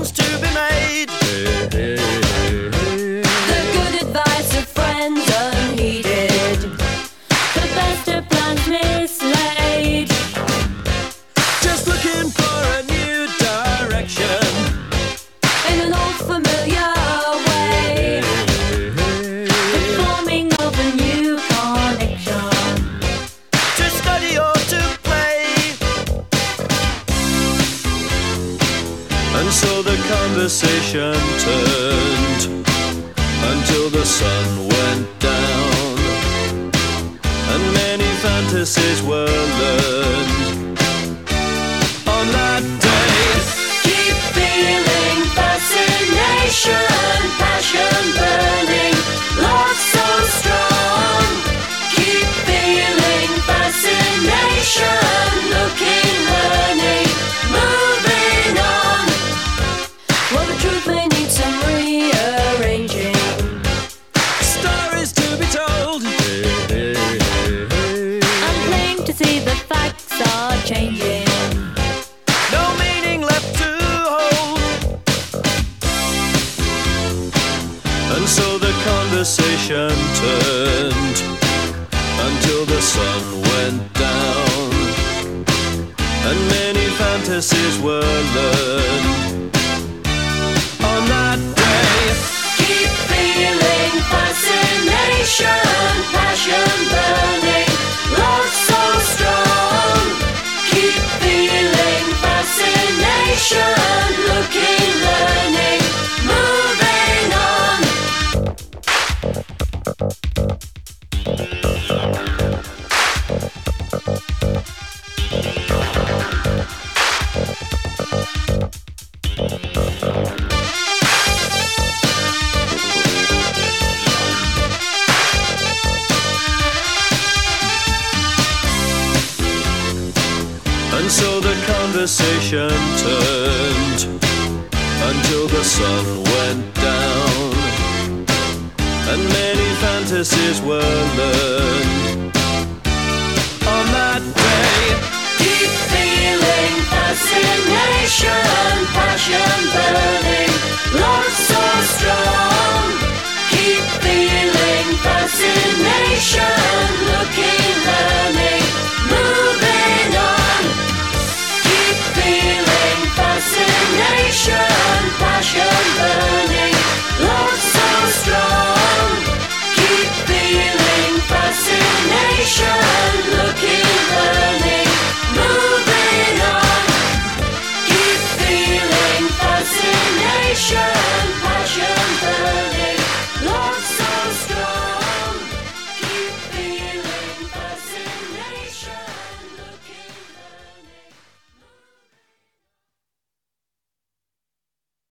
decisions to be made. The good advice of friends unheeded, the best of plans mislaid. Just looking for a new direction In an old familiar way, the forming of a new connection. to study or to play. And so the conversation turned until the sun went down, and many fantasies were learned on that day. Keep feeling fascination, passion burning, love so strong. Keep feeling fascination, looking, learning, moving on. Well, the truth may need some rearranging. Stories to be told, I'm plain to see the facts are changing. no meaning left to hold. And so the conversation turned until the sun went down, and many fantasies were learned on that day. Keep feeling fascination, passion burning, love so strong. Keep feeling fascination, looking, learning, moving on. And so the conversation turned until the sun went down, and many fantasies were learned on that day. Keep feeling fascination, passion burning, love so strong. Keep feeling fascination, looking, learning, moving on. Keep feeling fascination, passion burning, love so strong. Keep feeling fascination,